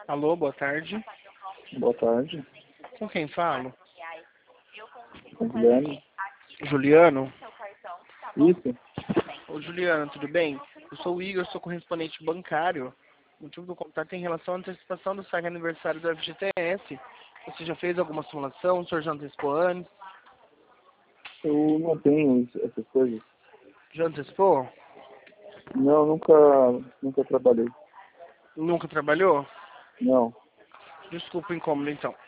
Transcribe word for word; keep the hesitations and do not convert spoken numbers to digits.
Alô, boa tarde. Boa tarde, Com quem falo? Juliano. Juliano? Isso? Ô, Juliano, tudo bem? Eu sou o Igor, sou correspondente bancário. O motivo do contato é em relação à antecipação do saque aniversário do F G T S. Você já fez alguma simulação? O senhor já antecipou antes? Eu não tenho essas coisas. Já antecipou? Não, nunca, nunca trabalhei. Nunca trabalhou? Não. Desculpa o incômodo, então.